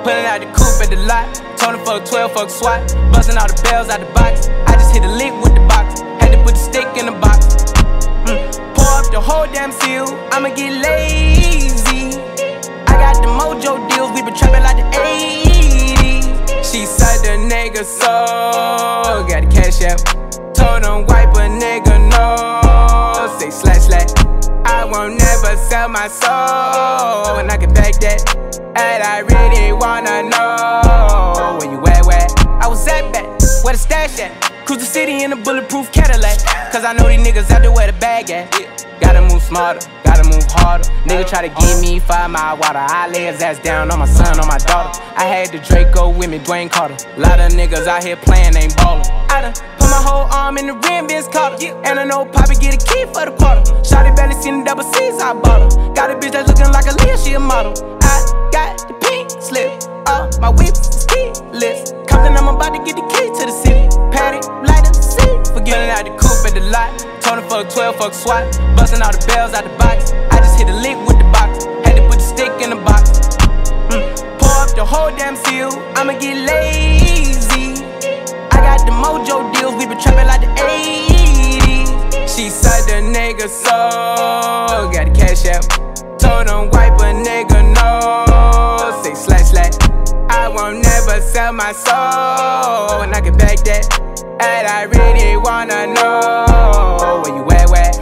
Pulling out the coupe at the lot. Told him fuck 12, fuck SWAT. Busting all the bells out the box. I just hit a lick with the box. Had to put the stick in the box. Pour up the whole damn seal. I'ma get lazy. I got the mojo deals. We been trapping like the 80s. She said the nigga so. Got the cash out. Told him wipe a nigga no. Say slash. I won't never sell my soul. And I can back that. And I really wanna know where you at, where? I was at back, where the stash at? Cruise the city in a bulletproof Cadillac. Cause I know these niggas out there where the bag at. Gotta move smarter, gotta move harder. Nigga try to give me 5 mile water. I lay his ass down on my son, on my daughter. I had the Draco with me, Dwayne Carter. Lot of niggas out here playing, ain't ballin'. I done put my whole arm in the rim, Vince Carter. And I know Poppy get a key for the quarter. Shawty barely seen the double C's, I bought her. Got a bitch that's looking like a Leah, she a model. I got the pink slip, my whip is keyless. Compton, I'm about to get the key to the city. Patty, light up the city. Forgetting out the coupe at the lot. Told him fuck 12, fuck SWAT. Busting all the bells out the box. I just hit a lick with the box. Had to put the stick in the box. Pour up the whole damn seal. I'ma get lazy. I got the mojo deals. We been trapping like the 80s. She said the nigga so. Got the cash out. Told him wipe a nigga no. Say slash. I won't never sell my soul. And I can back that. And I really wanna know where you at, where?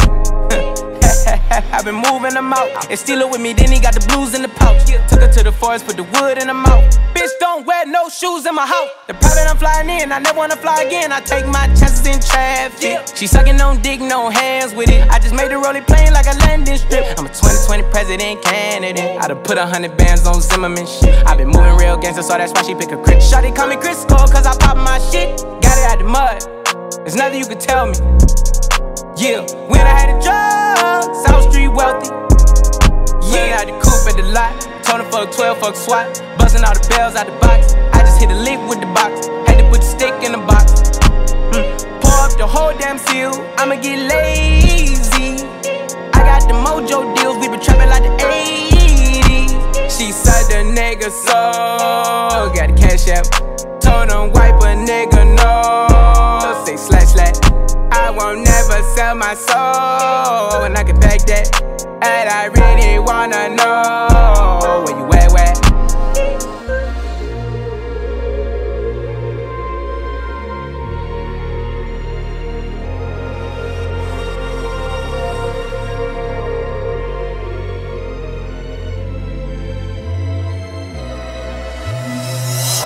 I've been moving them out. And steal it with me, then he got the blues in the pouch. Took her to the forest, put the wood in her mouth. Bitch, don't wear no shoes in my house. The private I'm flying in, I never wanna fly again. I take my chances in traffic. She sucking on dick, no hands with it. I just made the rolling plane like a landing strip. I'm a 2020 president candidate. I done put 100 bands on Zimmerman shit. I been moving real gangster, so that's why she pick a crit. Shawty call me Crisco, cause I pop my shit. Got it out the mud, there's nothing you can tell me. Yeah, when I had the drugs, South Street wealthy. Yeah, I had the coupe at the lot. Told him fuck 12, fuck SWAT. Busting all the bells out the box. I just hit a lick with the box. Had to put the stick in the box. Pour up the whole damn seal. I'ma get lazy. I got the mojo deals. We been trapping like the 80s. She said the nigga so. Got the cash out. Told him wipe a nigga no. Say slash. I won't never sell my soul. And I can back that. And I really wanna know